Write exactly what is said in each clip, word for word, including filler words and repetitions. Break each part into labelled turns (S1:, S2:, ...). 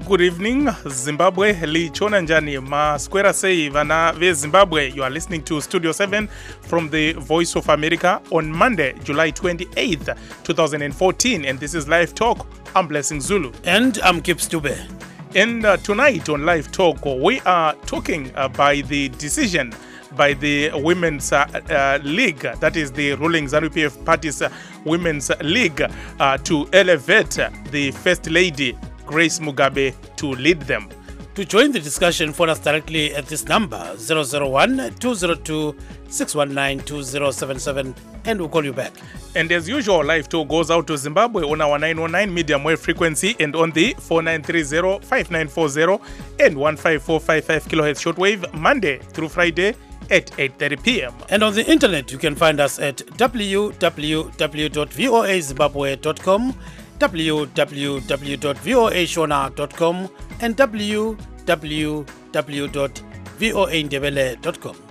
S1: Good evening, Zimbabwe. Lichona njani maskwera sei vana ve Zimbabwe. You are listening to Studio seven from the Voice of America on Monday, July twenty-eighth, twenty fourteen. And this is Live Talk. I'm Blessing Zulu.
S2: And I'm Kip Stube.
S1: And uh, tonight on Live Talk, we are talking uh, by the decision by the Women's uh, uh, League, that is the ruling ZANU P F Party's uh, Women's League, uh, to elevate the First Lady, Grace Mugabe, to lead them.
S2: To join the discussion, phone us directly at this number, zero zero one, two zero two, six one nine, two zero seven seven, and we'll call you back.
S1: And as usual, Live Talk goes out to Zimbabwe on our nine one nine medium wave frequency and on the four nine three zero, five nine four zero and one five four five five kilohertz shortwave, Monday through Friday at eight thirty p.m.
S2: And on the internet, you can find us at w w w dot voa zimbabwe dot com, w w w dot voa shona dot com, and w w w dot voa ndebele dot com.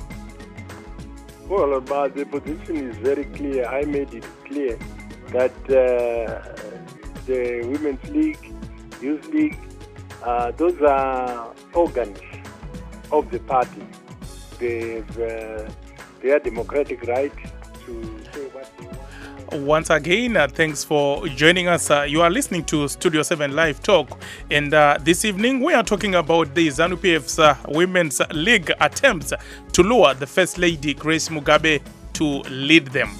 S3: Well, but the position is very clear. I made it clear that uh, the Women's League, Youth League, uh, those are organs of the party. They have uh, their democratic right to say what they want.
S1: Once again, uh, thanks for joining us. Uh, you are listening to Studio seven Live Talk. And uh, this evening, we are talking about the ZANU P F's uh, Women's League attempts to lure the First Lady, Grace Mugabe, to lead them.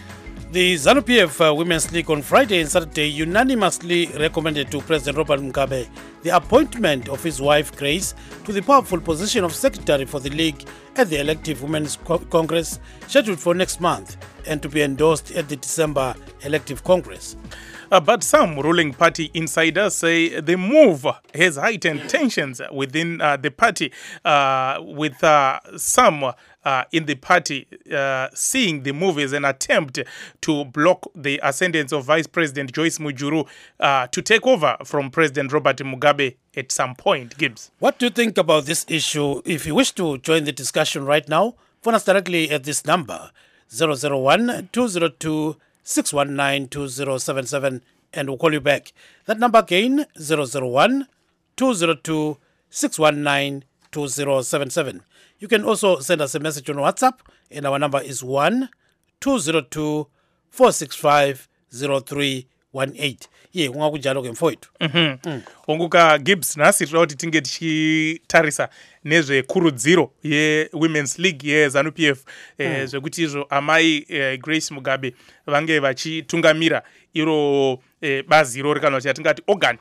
S2: The ZANU P F uh, Women's League on Friday and Saturday unanimously recommended to President Robert Mugabe the appointment of his wife Grace to the powerful position of Secretary for the League at the elective Women's Co- Congress scheduled for next month and to be endorsed at the December elective Congress.
S1: Uh, but some ruling party insiders say the move has heightened tensions within uh, the party, uh, with uh, some uh, in the party uh, seeing the move as an attempt to block the ascendance of Vice President Joyce Mujuru uh, to take over from President Robert Mugabe at some point. Gibbs.
S2: What do you think about this issue? If you wish to join the discussion right now, phone us directly at this number, zero zero one, two zero two, six one nine, two zero seven seven, and we'll call you back. That number again, zero zero one, two zero two, six one nine, two zero seven seven. You can also send us a message on WhatsApp, and our number is one two zero two, four six five, zero three one eight. Ye ungakujalo ke mfowethu.
S1: Mhm. Onguka Gibbs nasi tinoda kuti tinge tichitarisa nezvekurudziro ye-Women's League ye-ZANU P F eh, zvekuti izvo amai eh, Grace Mugabe vange vachitungamira iro eh, bazi irori kana kuti atingati organ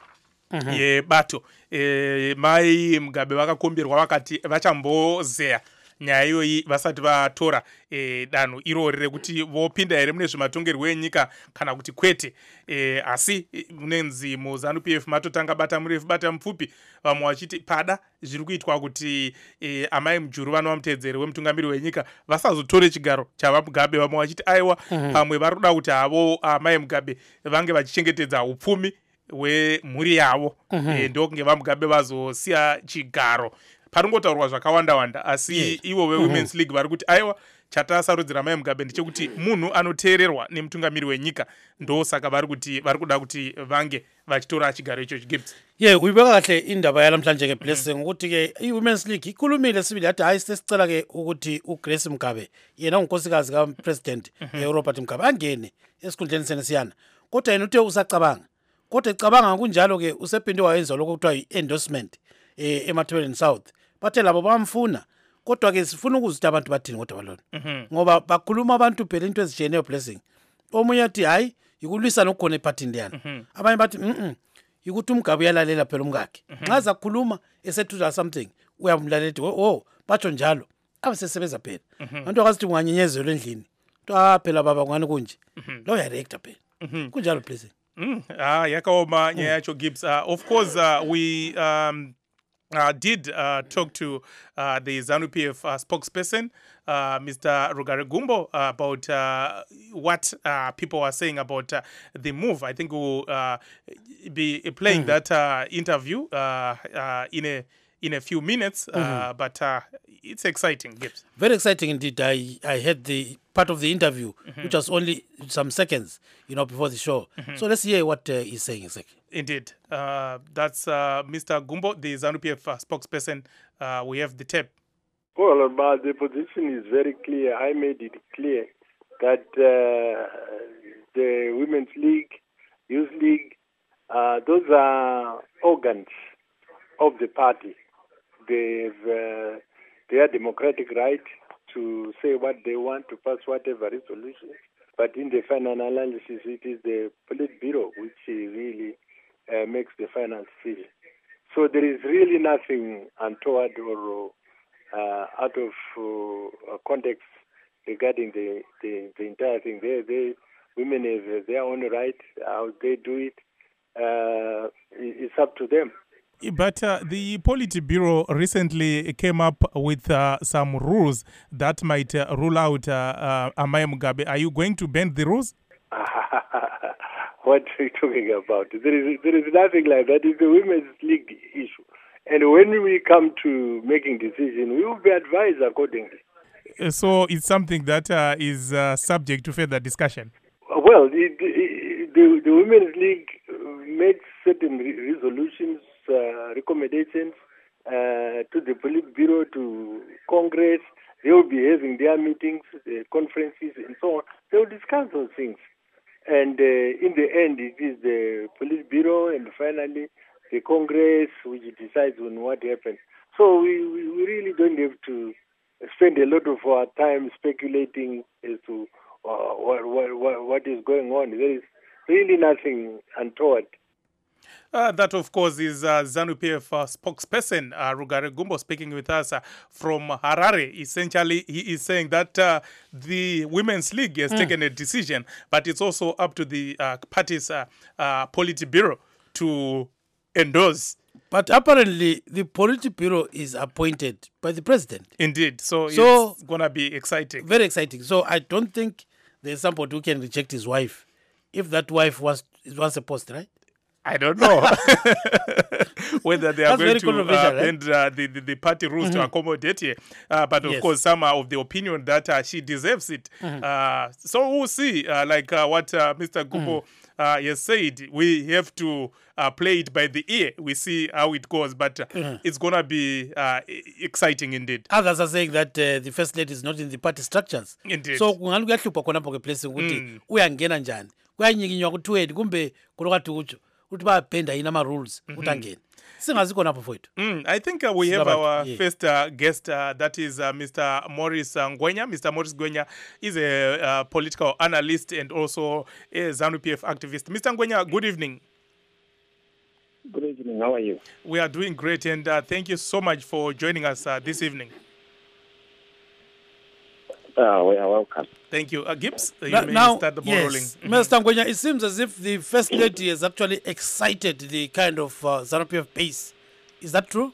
S1: yebato. Eh, mai Mugabe vakakomberwa vakati vachambozeya nyaya iyoyi vasati vatora eh, danho irori rekuti vopinda here mune zvematongerwo enyika kana kuti kwete. Eh, asi munenzi muZANU P F matotanga bata murefu bata mupfupi, vamwe vachiti pada zviri kuitwa kuti eh, amai Mujuru vanova mutedzeri wemutungamiri wenyika vasazotore chigaro chava Mugabe. Vamwe vachiti aiwa pamwe vari kuda kuti havo amai Mugabe vange vachichengetedza upfumi hwemhuri yavo. Eh, ndokunge vaMugabe vazosiya chigaro. Paringotaurwa zvakawanda-wanda, asi yes. Ivo ve-Women's League vari kuti aiwa chatasarudzira mai Mugabe ndechekuti munhu anoteererwa nemutungamiri wenyika, ndo saka vari kuti vari kuda kuti vange vachitora chigaro ichocho. Gibbs.
S2: Ye uyibeka kahle indaba yalamhlanje ke Blessing ukuthi ke i-Women's League ikhulumile sibili yathi hayi sesicela ke ukuthi uGrace Mugabe yena unkosikazi kaPresident Robert Mugabe angene esikhundleni senesiyana, kodwa yena uthe usacabanga, kodwa ecabanga kunjalo ke usephinde wayenza lokho kuthiwa i-endorsement eh, eMathebeleni South. Bathe labo bamfuna, kodwa ke sifuna ukuzuthi abantu bathini kodwa balona, ngoba bakhuluma abantu phela into ezijeneyo Blessing. Omunye athi hayi ikulwisa nokukhona epartini leyana, abanye bathi mhm ukuthi uMugabe uyalalela phela umkakhe, nxa zakhuluma esethuza something uyamlalela ethi oh batsho njalo abasesebenza phela abantu akazithi unganyenyezelwa endlini to phela baba ngani kunje lo director phela kunjalo Blessing.
S1: Mm, ah, yakaoma nyaya yacho Gibbs. Uh, of course, uh, we um, uh, did uh, talk to uh, the ZANU P F uh, spokesperson, uh, Mister Rugare Gumbo, uh, about uh, what uh, people are saying about uh, the move. I think we'll uh, be playing mm. that uh, interview uh, uh, in a in a few minutes. Uh,
S2: Mm-hmm.
S1: but uh, it's exciting, Gibbs.
S2: Very exciting indeed. I, I heard the part of the interview,
S1: Mm-hmm.
S2: which was only some seconds, you know, before the show.
S1: Mm-hmm.
S2: So let's hear what uh, he's saying exactly.
S1: Indeed. Uh, that's uh, Mister Gumbo, the ZANU P F uh, spokesperson. Uh, we have the tape.
S3: Well, but the position is very clear. I made it clear that uh, the Women's League, Youth League, uh, those are organs of the party. They've uh, their democratic right to say what they want, to pass whatever resolution. But in the final analysis, it is the Politburo which really uh, makes the final decision. So there is really nothing untoward or uh, out of uh, context regarding the, the, the entire thing. They, they, women have their own right, how they do it. Uh, it's up to them.
S1: But uh, the Politburo recently came up with uh, some rules that might uh, rule out uh, uh, Amai Mugabe. Are you going to bend the rules?
S3: What are you talking about? There is, there is nothing like that. It's a women's league issue. And when we come to making decisions, we will be advised accordingly.
S1: Uh, So it's something that uh, is uh, subject to further discussion.
S3: Well, it, it, the, the Women's League makes certain re- resolutions, uh, recommendations uh, to the Politburo, to Congress. They will be having their meetings, uh, conferences, and so on. They will discuss those things. And uh, in the end, it is the Politburo and finally the Congress which decides on what happens. So we, we, we really don't have to spend a lot of our time speculating as to uh, what, what, what is going on. There is really nothing untoward.
S1: Uh, that, of course, is uh, ZANU P F uh, spokesperson uh, Rugare Gumbo speaking with us uh, from Harare. Essentially, he is saying that uh, the Women's League has mm. taken a decision, but it's also up to the uh, party's uh, uh, Politburo to endorse.
S2: But apparently, the Politburo is appointed by the president.
S1: Indeed. So,
S2: So
S1: it's going to be exciting.
S2: Very exciting. So I don't think there's somebody who can reject his wife if that wife was wants a post, right?
S1: I don't know whether they are
S2: That's
S1: going
S2: very
S1: to uh,
S2: controversial, right?
S1: bend uh, the, the, the party rules to accommodate here. Uh, but of
S2: Yes.
S1: course, some are of the opinion that uh, she deserves it. Uh, so we'll see, uh, like uh, what uh, Mister Gumbo uh, has said, we have to uh, play it by the ear. We see how it goes, but uh, it's going to be uh, e- exciting indeed.
S2: Others are saying that uh, the first lady is not in the party structures.
S1: Indeed.
S2: So kungalu kuyahlupha khonapho ke place ukuthi uyangena njani. Kuyanyikinywa kuthiweni kumbe kunokathi utsho ukuthi bayabhenda yini ama rules ukuthi angene. Singazi khonapho mfowethu.
S1: Mm, I think uh, we have
S2: Silabantu,
S1: our
S2: yeah.
S1: first uh, guest, uh, that is uh, Mister Morris uh, Ngwenya. Mister Morris Ngwenya is a uh, political analyst and also a ZANU P F activist. Mister Ngwenya, good evening.
S4: Good evening. How are you?
S1: We are doing great, and uh, thank you so much for joining us uh, this evening.
S4: Uh, we are welcome.
S1: Thank you. Uh, Gibbs, uh, you
S2: Na-
S1: may
S2: now,
S1: start the ball
S2: yes,
S1: rolling.
S2: Mister Ngwenya, it seems as if the first lady has actually excited the kind of uh, ZANU P F base. Is that true?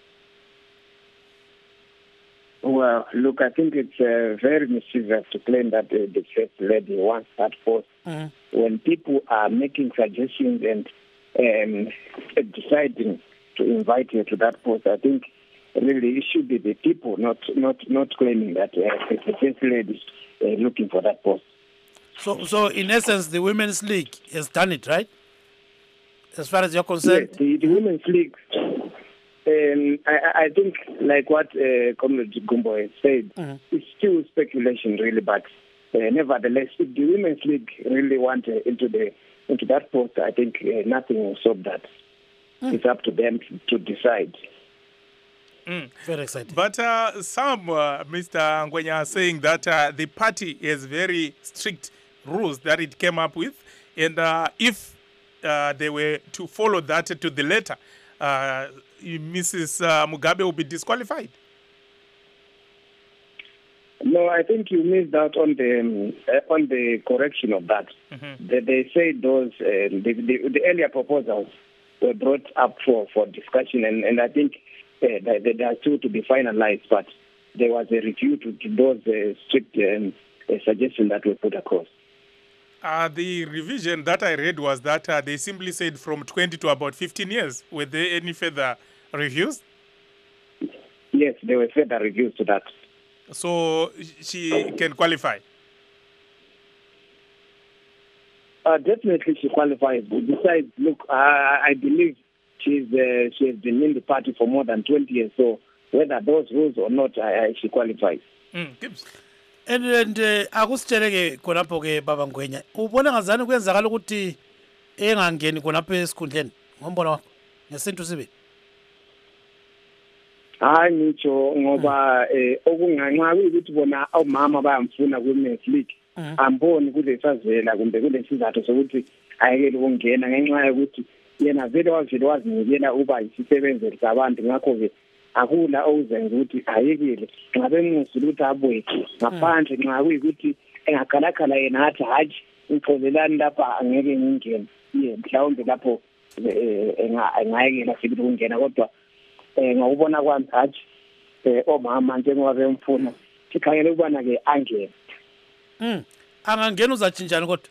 S4: Well, look, I think it's uh, very mischievous to claim that uh, the first lady wants that post.
S2: Mhm.
S4: When people are making suggestions and um, deciding to invite her to that post, I think really it should be the people, not not not claiming that uh, the first lady is uh, looking for that post.
S2: So, so in essence, the Women's League has done it, right? As far as you're
S4: Yes,
S2: concerned?
S4: the, the Women's League, um, I, I think, like what uh, Comrade Gumbo has said,
S2: Mhm.
S4: it's still speculation, really. But uh, nevertheless, if the Women's League really want uh, into the into that post, I think uh, nothing will stop that. It's up to them to, to decide.
S2: Very exciting.
S1: But uh, some, uh, Mister Ngwenya, are saying that uh, the party has very strict rules that it came up with, and uh, if uh, they were to follow that to the letter, uh, Missus Uh, Mugabe will be disqualified.
S4: No, I think you missed out on the um, uh, on the correction of that.
S1: Mhm.
S4: They, they say those uh, the, the, the earlier proposals were brought up for, for discussion, and, and I think uh, they, they are still to be finalized. But there was a review to, to those uh, strict um, uh, suggestions that were put across.
S1: Uh, the revision that I read was that uh, they simply said from twenty to about fifteen years. Were there any further reviews?
S4: yes, there were further reviews to that.
S1: So she can qualify?
S4: Uh, definitely she qualifies. Besides, look, I, I believe she's uh, she has been in the party for more than twenty years, so whether those rules or not, I, I, she qualifies.
S1: Mm, Gibbs.
S2: and and uh, akusitshele ke khonapho ke baba Ngwenya ubona ngazani kwenzakala ukuthi engangeni khonapho esikhundleni ngombona wakho ngesintu sibe
S4: hayi ngitsho ngoba eh okunganxa ukuthi bona omama bayamfuna ku-Women's League amboni kulesazela kumbe kulesizathu sokuthi ayekele ukungena ngenxa yokuthi yena vele wavele wazinikela uba isisebenzi sabantu ngakho ke akula ozenza ukuthi ayekele nxa bemusula ukuthi abuye ngaphandle nxa kuyikuthi engakhalakhala yena athi hayi ngixolelani lapha angeke ngingene ye mhlawumbe lapho engayekela sithi ukungena kodwa eh ngakubona kwami hathi eh omama njengoba bemfuna sikhangele ukubana ke angene
S2: mm angangena uzathinjani kodwa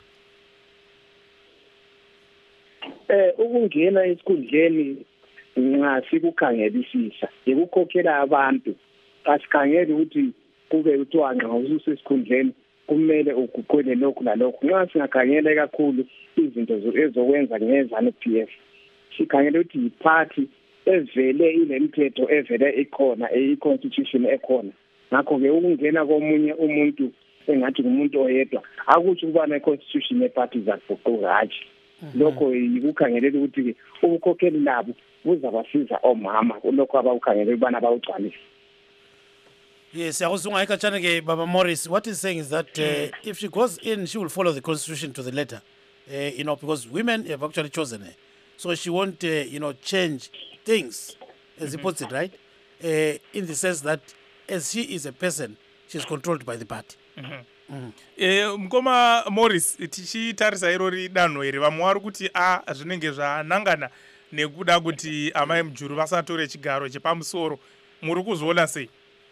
S4: eh ukungena esikhundleni nxa sikukhangelisisa ekukhokhela abantu asikhangeli ukuthi kube kuthiwa nxa ususesikhundleni kumele uguqule lokhu lalokhu nxa singakhangela kakhulu izinto ezokwenza ngezanu P F sikhangele ukuthi iparty evele ilemithetho evele ikhona i-constitution ekhona ngakho ke ukungena komunye umuntu engathi umuntu oyedwa akuthi kuba ne-constitution yeparty zaguquka hathi lokho yikukhangelela ukuthi ubukhokheli labo buzabasiza omama kulokho abawukhangelela ubana bawugcwalise.
S2: Yes, yakuzunga ikatshana ke Baba Morris. What he's saying is that uh, if she goes in, she will follow the constitution to the letter, uh, you know, because women have actually chosen her, so she won't, uh, you know, change things, as he puts it, right? Uh, in the sense that as she is a person, she's controlled by the party.
S1: Eh mkoma Morris tichitarisa irori danho iri vamwe vari kuti a zvinenge zvanangana nekuda kuti amai mujuru vasatore chigaro chepamusoro muri kuzviona sei?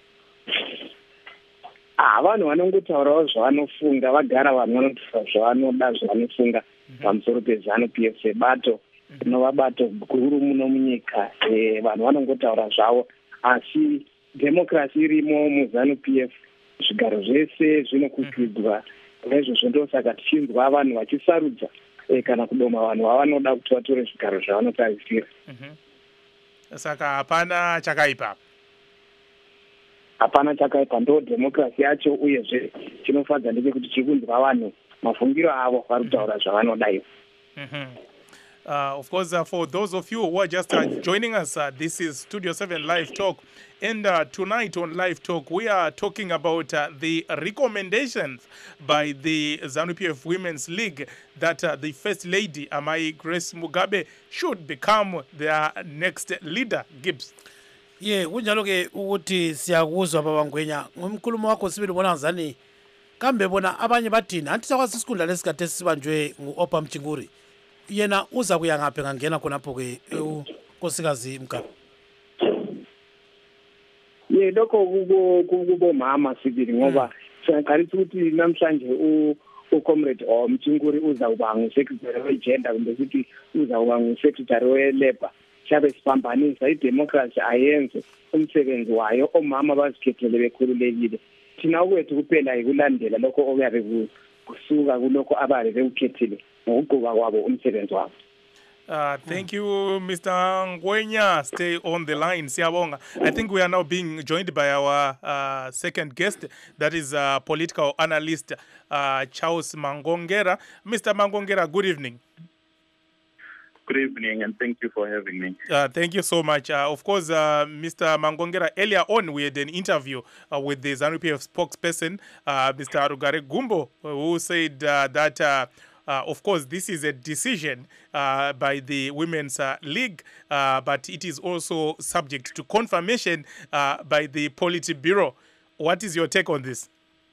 S4: Ah, vanhu vanongotaurawo zvavanofunga vagara vanhu vanotaura zvavanoda zvavanofunga pamusoro pezanu P F sebato rinova bato guru muno munyika. Vanhu vanongotaura zvavo asi democracy irimo muzanu P F zvigaro zvese zvinokukwidwa nezvozvo ndosaka tichinzwa vanhu vachisarudza kana kudoma vanhu vavanoda kuti vatore zvigaro zvavanotarisira.
S1: Saka hapana chakaipa
S4: hapana chakaipa ndo democracy yacho uyezve chinofadza ndechekuti chikunzwa vanhu mafungiro avo vari kutaura zvavanoda ivo.
S1: Uh, of course, uh, for those of you who are just uh, joining us, uh, this is Studio seven Live Talk. And uh, tonight on Live Talk, we are talking about uh, the recommendations by the ZANU-P F Women's League that uh, the First Lady, Amai Grace Mugabe, should become their next leader. Gibbs.
S2: Yeah, kunjalo ke ukuthi siyakuzwa Baba Ngwenya ngomkhulumo wakho sibili bona ngazani kambe bona abanye bathini anti sakwazi isikhundla lesikade sibanjwe nguOpa Mchinguri yena uza kuya ngaphe ngangena khonapho ke unkosikazi Mgabe.
S4: Ye lokho kubo kubo mama sibili ngoba siyaqalisa ukuthi namhlanje u uComrade Mchinguri uza kuba ngu-secretary we-gender kumbe ukuthi uza kuba ngu-secretary we-labor shabe sipambanisa idemocracy ayenze umsebenzi wayo omama bazikhethele bekhululekile thina kwethu kuphela ikulandela lokho okuyabe kusuka kulokho ababe bekukhethile ngokuquba kwabo umsebenzi wabo.
S1: Uh, thank you, Mister Ngwenya. Stay on the line, Siyabonga. I think we are now being joined by our uh, second guest, that is uh, political analyst uh, Charles Mangongera. Mister Mangongera, good evening.
S5: Good evening, and thank you for having me.
S1: Uh, thank you so much. Uh, of course, uh, Mister Mangongera, earlier on we had an interview uh, with the ZANU-P F spokesperson, uh, Mister Rugare Gumbo, who said uh, that uh, Uh, of course, this is a decision uh, by the Women's uh, League, uh, but it is also subject to confirmation uh, by the Politburo. What is your take on this?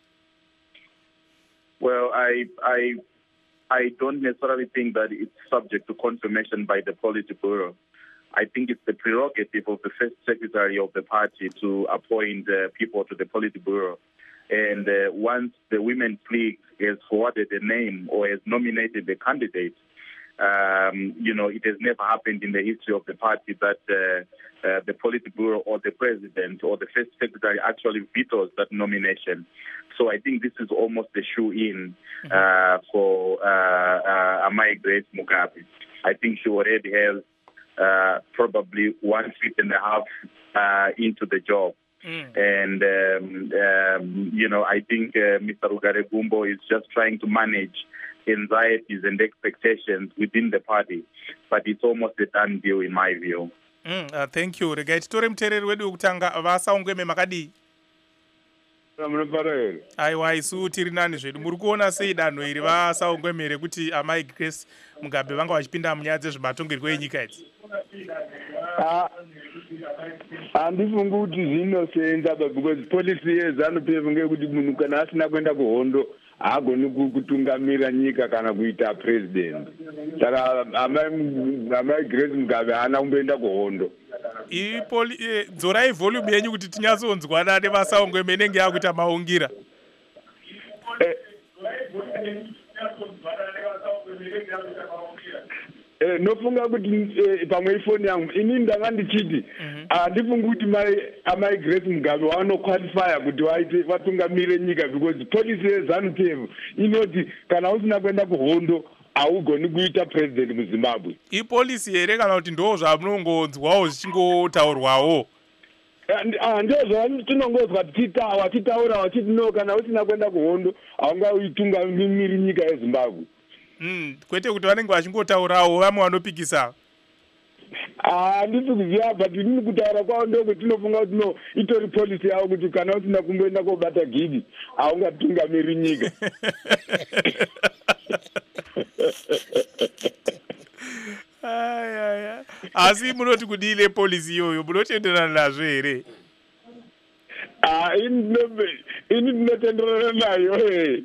S5: Well, I, I, I don't necessarily think that it's subject to confirmation by the Politburo. I think it's the prerogative of the first secretary of the party to appoint uh, people to the Politburo. And uh, once the Women's League has forwarded a name or has nominated the candidate, Um, you know, it has never happened in the history of the party that uh, uh, the Politburo or the president or the first secretary actually vetoes that nomination. So I think this is almost a shoe-in uh, for uh, uh, Amai Grace Mugabe. I think she already has uh, probably one feet and a half uh, into the job. Mm. And, um, um, you know, I think uh, Mister Rugare Gumbo is just trying to manage anxieties and expectations within the party. But it's almost a done deal in my view.
S1: Mm, uh, thank you. Regai titore mutereri wedu wekutanga vasaungweme makadii? Aiwa, isu tiri nani zvedu. Muri kuona sei danho iri vasaungweme rekuti Amai Grace Mugabe vanga vachipinda munyaya dzezvematongerwo enyika idzi?
S6: Handifungi kuti zvinosenza because policy yeZANU-P F ngeyekuti munhu kana asina kuenda kuhondo haagoni kutungamira nyika kana kuita president. Saka Amai Grace Mugabe haana kumboenda kuhondo.
S1: Dzorai volume yenyu kuti tinyatsonzwana nevasaungweme inenge yakuita maungira.
S6: Eh, nofunga kuti pamwe ifoni yangu ini ndanga ndichiti handifungi kuti Amai Grace Mugabe wanoqualifya kuti waite vatungamire nyika because policy yeZANU-P F inoti kana usina kuenda kuhondo haugoni kuita president muZimbabwe.
S1: Ipolicy here kana kuti ndo zvamunongonzwawo zvichingotaurwawo?
S6: Ndizvo tinongonzwa tichitaura tichitaura wachiti no kana usina kuenda kuhondo haungaitungamiri nyika yeZimbabwe.
S1: Mm, kwete kuti vanenge vachingotaurawo vamwe vanopikisa.
S6: Ah, ndisi kuziva but ndini kutaura kwavo ndoko tinofunga kuti no itori policy yavo kuti kana usina kumboenda kobata gidi haungatungamiri nyika.
S1: Ai ai. Asi munoti kudile policy iyoyo munotenderana nazvo here?
S6: Ah, ini ini ndinotenderana nayo eh.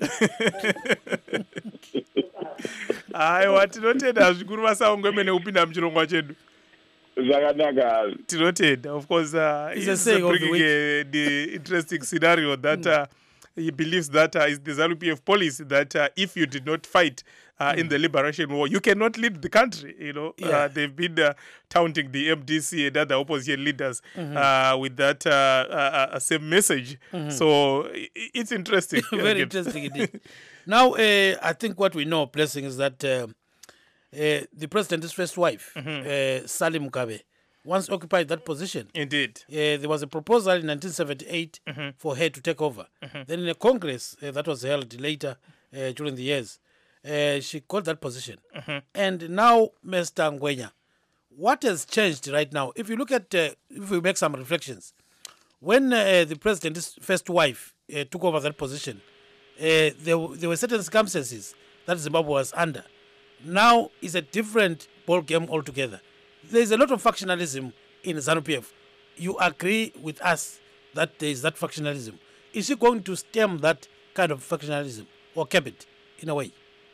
S1: Aiwa, tinotenda zvikuru vasaungweme kupinda muchirongwa chedu.
S6: Zvakanaka.
S1: Tinotenda. Of course, uh, it's bringing a, the interesting scenario that mm. uh, he believes that uh, is the ZANU-P F policy that uh, if you did not fight uh, mm. in the liberation war, you cannot lead the country. You know, yeah. uh, they've been uh, taunting the M D C and other opposition leaders mm-hmm. uh, with that uh, uh, uh, same message. Mm-hmm. So it's interesting.
S2: Very interesting indeed. Now, uh, I think what we know, Blessing, is that uh, uh, the president's first wife, mm-hmm. uh, Sally Mugabe, once occupied that position.
S1: Indeed.
S2: Uh, there was a proposal in nineteen seventy-eight mm-hmm. for her to take over. Mm-hmm. Then in a congress uh, that was held later uh, during the years, uh, she got that position. Mm-hmm. And now, Mister Ngwenya, what has changed right now? If you look at, uh, if we make some reflections, when uh, the president's first wife uh, took over that position, Uh, there, there were certain circumstances that Zimbabwe was under. Now it's a different ball game altogether. There's a lot of factionalism in ZANU-P F. You agree with us that there is that factionalism. Is she going to stem that kind of factionalism or cap it in a way?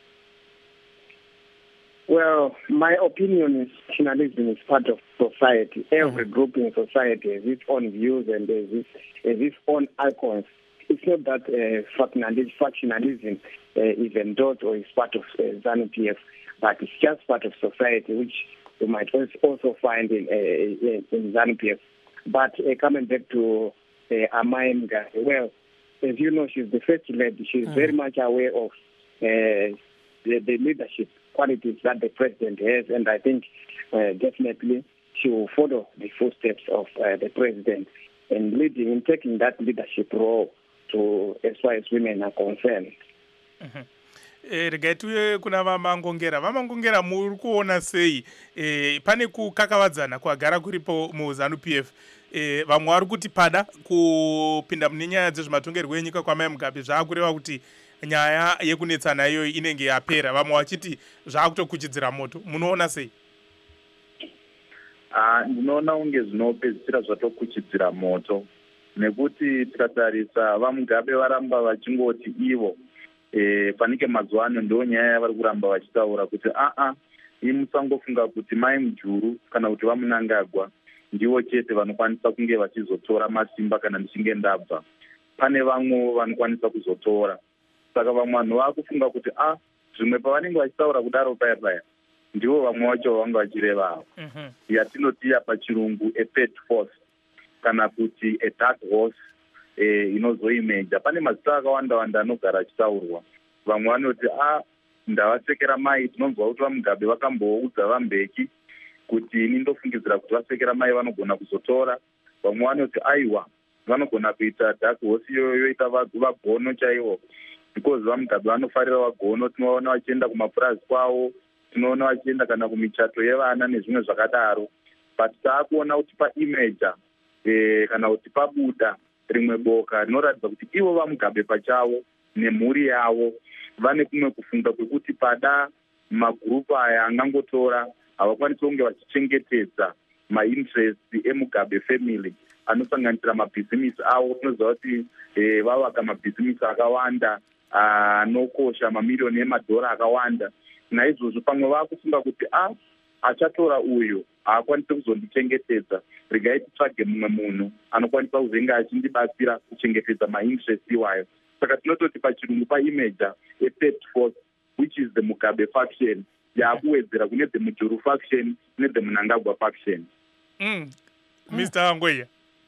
S4: Well, my opinion is factionalism is part of society. Every mm-hmm. group in society has its own views and has its, has its own icons. It's not that uh, factionalism uh, is endorsed or is part of uh, ZANU-P F, but it's just part of society, which you might also find in, uh, in ZANU-P F. But uh, coming back to uh, Amai Mugabe, well, as you know, she's the first lady. She's mm. very much aware of uh, the, the leadership qualities that the president has, and I think uh, definitely she will follow the footsteps of uh, the president in leading, in taking that leadership role to as far as women are concerned.
S1: Mm-hmm. Eh, regai tuye kuna vamangongera vamangongera muri kuona sei eh, pane kukakavadzana kwagara kuripo muZANU-P F eh, vamwe vari kuti pada kupinda mune nyaya dzezvematongerwo enyika kwaMai Mugabe zvaakureva kuti nyaya yekunetsana iyoyi inenge yapera, vamwe vachiti zvaakutokuchidzira moto. Munoona sei?
S5: Ah, ndinoona unge zvinopedzisira zvatokuchidzira moto, nekuti tikatarisa vaMugabe varamba vachingoti ivo e, panike mazuva ano ndo nyaya yavari kuramba vachitaura kuti aa ii musangofunga kuti Mai Mujuru kana kuti vaMunangagwa ndivo chete vanokwanisa kunge vachizotora masimba kana ndichinge ndabva. Pane vamwe vanokwanisa kuzotora. Saka vamwe vanhu vakufunga kuti a zvimwe pavanenge vachitaura kudaro paya paya ndivo vamwe vacho vanga vachirevavo yatinotiya pachirungu a-third force kana kuti a-dark horse eh, inozoimeja. Pane mazita akawanda wanda anogara achitaurwa. Vamwe vanoti a ndavasekera mai, tinonzwa kuti vaMugabe vakamboudza vaMbeki kuti ini ndofungidzira kuti vasekera mai vanogona kuzotora. Vamwe vanoti aiwa vanogona kuita dark horse iyoyo yoita vagono chaivo, because vaMugabe vanofarira vagono. Tinoona vachienda kumapurazi kwavo, tinoona vachienda kana kumichato yevana nezvimwe zvakadaro. But taakuona kuti paimeja eh, kana kuti pabuda rimwe boka rinoratidza kuti ivo vaMugabe pachavo nemhuri yavo vane kumwe kufunga kwekuti pada magurupu aya angangotora havakwanisi kunge vachichengetedza mainterest eMugabe family anosanganisira mabhizimisi avo. Tinoziva kuti eh, vavaka mabhizimisi akawanda anokosha mamiliyoni emadhora akawanda. Naizvozvo pamwe vakufunga kuti a achatora uyu haakwanisi kuzondichengetedza, regai titsvage mumwe munhu anokwanisa kuzenge achindibatsira kuchengetedza mainterest iwayo. Saka tinototi pachirungu paimeja a-third force which is the Mugabe faction yakuwedzera kune the Mujuru faction ne the Mnangagwa faction.
S1: Mm. Mister Angweya.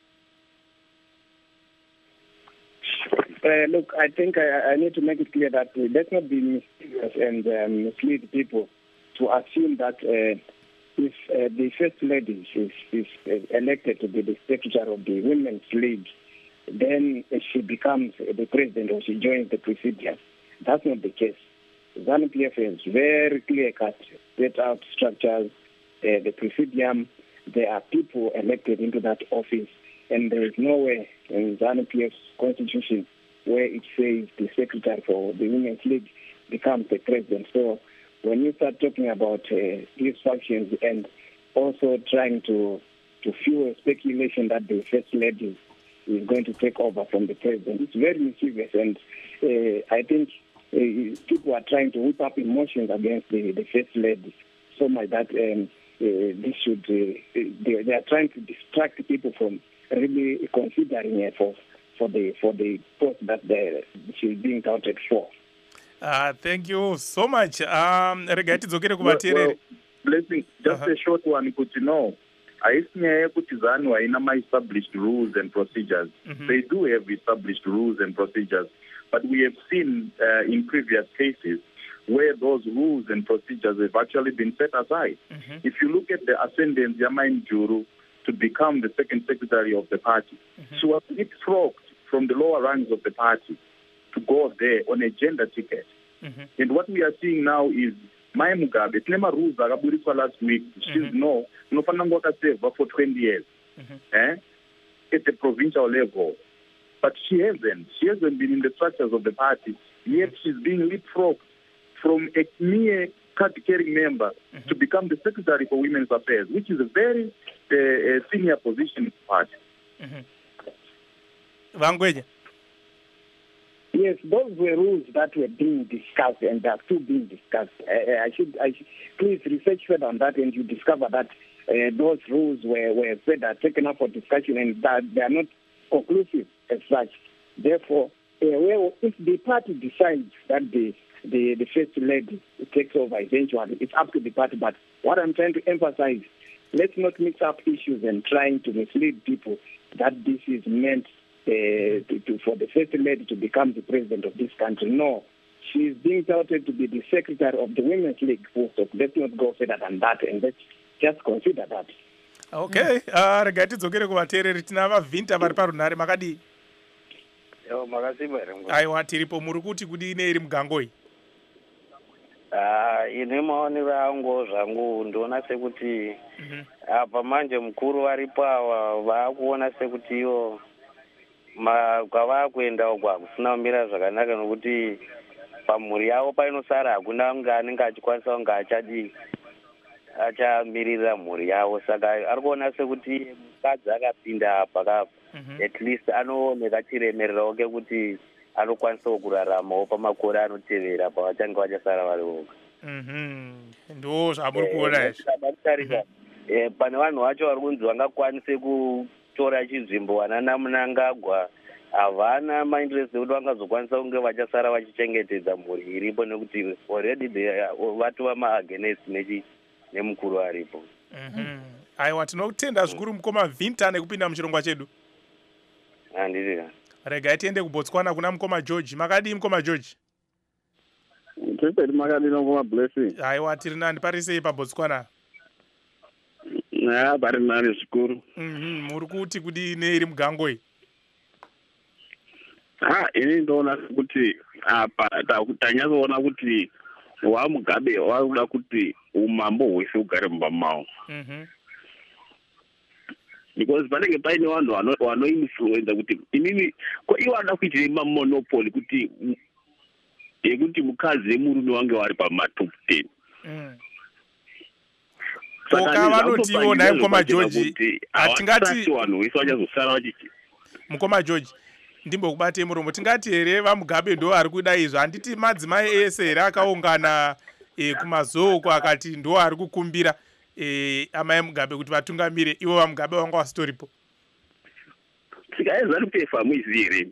S4: Uh, look, I think I, I need to make it clear that uh, let's not be mischievous and um, mislead people to assume that uh, if uh, the First Lady is, is uh, elected to be the Secretary of the Women's League, then uh, she becomes uh, the President or she joins the Presidium. That's not the case. ZANU P F has very clear-cut set out structures. Uh, the Presidium, there are people elected into that office, and there is nowhere in ZANU P F's constitution where it says the Secretary for the Women's League becomes the President. So when you start talking about uh, these factions and also trying to, to fuel speculation that the First Lady is going to take over from the President, it's very mischievous. And uh, I think uh, people are trying to whip up emotions against the, the First Lady so much that um, uh, this should, uh, they, they are trying to distract people from really considering it for for the for the post that the, she's being touted for.
S1: Uh, thank you so much. Um, Regaiti
S5: well, well, blessing, just uh-huh. a short one. Could you know? ZANU haina established rules and procedures. Mm-hmm. They do have established rules and procedures, but we have seen uh, in previous cases where those rules and procedures have actually been set aside. Mm-hmm. If you look at the ascendance Yama Njuru to become the second secretary of the party, mm-hmm. she was leapfrogged from the lower ranks of the party to go there on a gender ticket. Mm-hmm. And what we are seeing now is Mai Mugabe, Tlema rules akaburiswa last week, she's mm-hmm. no, nofananga wakaseva for twenty years mm-hmm. eh, at the provincial level. But she hasn't. She hasn't been in the structures of the party. Yet she's being leapfrogged from a mere card-carrying member mm-hmm. to become the Secretary for Women's Affairs, which is a very uh, senior position in the party.
S1: Vangweja.
S4: Yes, those were rules that were being discussed and are still being discussed. Uh, I should, I should please research further on that, and you discover that uh, those rules were were further taken up for discussion, and that they are not conclusive as such. Therefore, uh, well, if the party decides that the the the First Lady takes over eventually, it's up to the party. But what I'm trying to emphasize, let's not mix up issues and trying to mislead people that this is meant Uh, to, to, for the First Lady to become the president of this country. No, she is being touted to be the secretary of the Women's League. So let's not go further than that, and let's just consider that.
S1: Okay, regai tidzokere kuvateereri tina vavhinta vari parunhare makadii?
S7: Yo, makasiba ere mngwa.
S1: Aiwa, tiripo muri kuti kudini iri mugangoi?
S7: Ah, ine maonero angu zvangu ndoona sekuti apa manje mukuru varipo ava vakuona sekuti ivo kwavakuenda uko hakusina kumira zvakanaka nokuti pamhuri yavo painosara hakuna kunge anenge achikwanisa kunge achadii achamirira mhuri yavo. Saka ari kuona sekuti mukadzi akapinda apa kapa at least anooneka chiremererawo kekuti anokwanisa kuraramawo pamakore anotevera pavachange vachasara vari voga.
S1: Ndo zvamuri kuona izvi.
S7: Pane vanhu vacho vari kunzi vangakwanise kutora chinzvimbo vana Mnangagwa havana mainterest ekuti vangazokwanisa kunge vachasara vachichengetedza mhuri iripo nekuti already vatova maagainst nemukuru aripo.
S1: Aiwa, tinotenda zvikuru mukoma Vinta nekupinda muchirongwa chedu.
S7: Handiri.
S1: Regai tiende kuBotswana kuna mukoma George. Makadii mukoma George?
S8: Teperi makadii mukoma Blessing.
S1: Aiwa, tiri nani pari sei paBotswana?
S8: Na pari nani zvikuru.
S1: Mhm, muri kuti kudini iri mugango iyi?
S8: Ah, ini ndoona kuti apa tanyazoona kuti wa Mugabe wakuda kuti umambo hwese ugare mumba mavo.
S1: Mhm.
S8: Because panenge paine vanhu vanoinfluenza kuti inini ko ivo vanoda kuitire mamonopoly kuti yekuti mukadzi nemurume wange vari pamatop ten.
S1: Saka vanotiwo naye mukoma George hatingati
S8: vanhu vese vachazosara vachichi.
S1: Mukoma George ndimbokubatei muromo, tingati here vaMugabe ndo ari kuda izvo? Handiti madzimai ese here akaungana e, kumazoko akati ndo ari kukumbira e, amai Mugabe kuti vatungamire, ivo vaMugabe vanga vasitoripo?
S8: Sika yeZANU-P F hamuizivi here?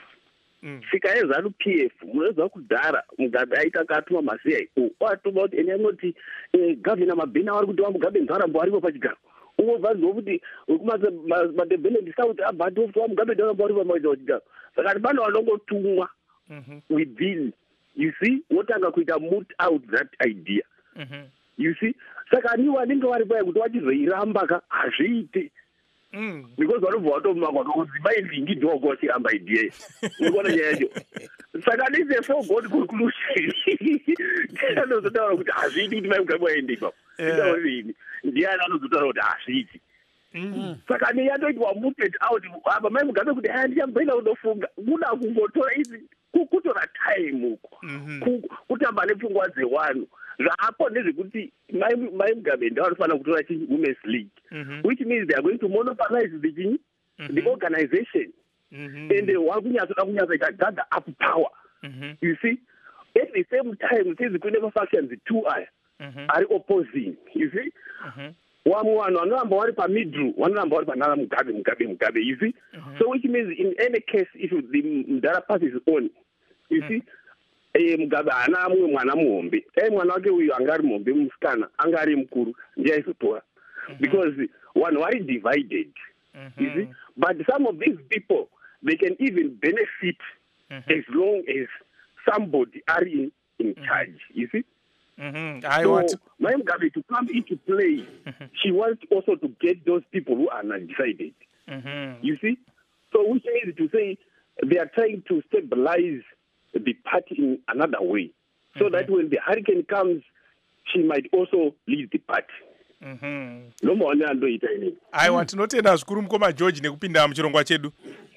S8: Sika yeZANU-P F munoziva kudhara Mugabe aita akatuma ma-C I O atuma kuti ene anoti gavhina Mabhena vari kuti vaMugabe Nzarambo aripo pachigaro. Unovaziva kuti kumadevhendendi south abati kuti vaMugabe Nzarambo aripo pachigaro. Saka pano vanongotumwa within, you see, wotanga kuita moot out that idea. You see, saka aniwo anenge vari paya kuti vachizoiramba ka hazviiti. Because vanobva vatomaka kuti ndingi ndogo chiramba idea. Unoona nyaya yacho. Saka this is a foregone conclusion. Ndinozotaura kuti hazviiti kuti mai Mugabe waende ipapo. Ndinorini. Ndiani anozotaura kuti hazviiti. Saka neyatoitwa mooted out apa mai Mugabe kuti handichamboenda kunofunga kuda kungotora izi kutora time uko kutamba nepfungwa dzevanhu zvaapo ndezvekuti mai Mugabe ndavanofanira kutora chi Women's League, which means they are going to monopolize the chinyi the organization, and wakunyatsoda kunyatsoita gather up power. You see, at the same time since kune factions two aya ari opposing, you see, wamwe vanhu vanoramba vari pamiddle vanoramba vari panana Mugabe Mugabe Mugabe, you see. So which means in any case if the Mdara pass is on, you see, eh Mugabe hana amwe mwana muhombe, eh mwana wake uyu anga ari muhombe musikana anga ari mukuru ndiye aizotora, because vanhu vari divided, you see. But some of these people they can even benefit as long as somebody are in, in charge, you see.
S1: Mm-hmm. I
S8: so,
S1: want
S8: Mai Mugabe to come into play, she wants also to get those people who are not decided.
S1: Mm-hmm.
S8: You see? So which means to say they are trying to stabilize the party in another way, so mm-hmm. that when the hurricane comes, she might also lead the party.
S1: Mm-hmm.
S8: No more andoita ini.
S1: I want to notenda zvikuru mukoma George nekupinda muchirongwa chedu.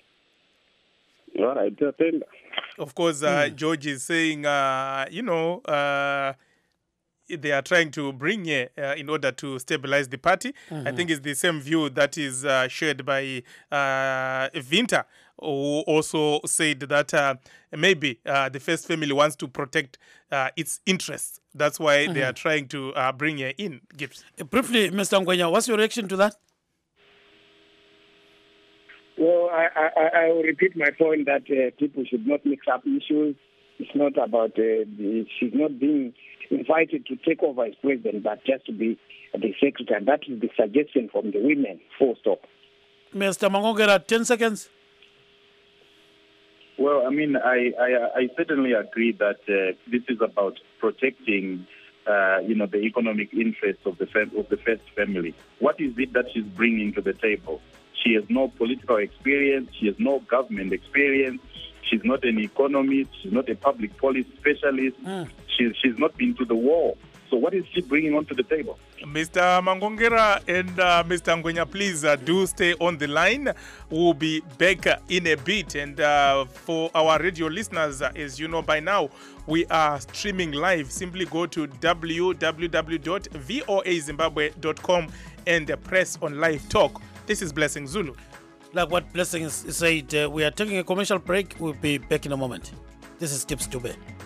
S8: All right, tenda.
S1: Of course, uh, mm. George is saying, uh, you know, uh, they are trying to bring here uh, in order to stabilize the party. Mm-hmm. I think it's the same view that is uh, shared by uh, Vinta, who also said that uh, maybe uh, the First Family wants to protect uh, its interests. That's why mm-hmm. they are trying to uh, bring her in. Gibbs.
S2: Uh, briefly, Mister Ngwenya, what's your reaction to that?
S4: Well, I, I, I will repeat my point that uh, people should not mix up issues. It's not about, uh, the, she's not being invited to take over as president, but just to be the secretary. That is the suggestion from the women, full stop.
S2: Mister Mangongera, ten seconds.
S5: Well, I mean, I, I, I certainly agree that uh, this is about protecting, uh, you know, the economic interests of the, fam- of the First Family. What is it that she's bringing to the table? She has no political experience. She has no government experience. She's not an economist. She's not a public policy specialist. Mm. She's, she's not been to the war. So what is she bringing onto the table?
S1: Mister Mangongera and uh, Mister Ngwenya, please uh, do stay on the line. We'll be back uh, in a bit. And uh, for our radio listeners, uh, as you know by now, we are streaming live. Simply go to w w w dot voa zimbabwe dot com and uh, press on live talk. This is Blessing Zulu.
S2: Like what Blessing said, uh, we are taking a commercial break. We'll be back in a moment. This is Gibbs Dube.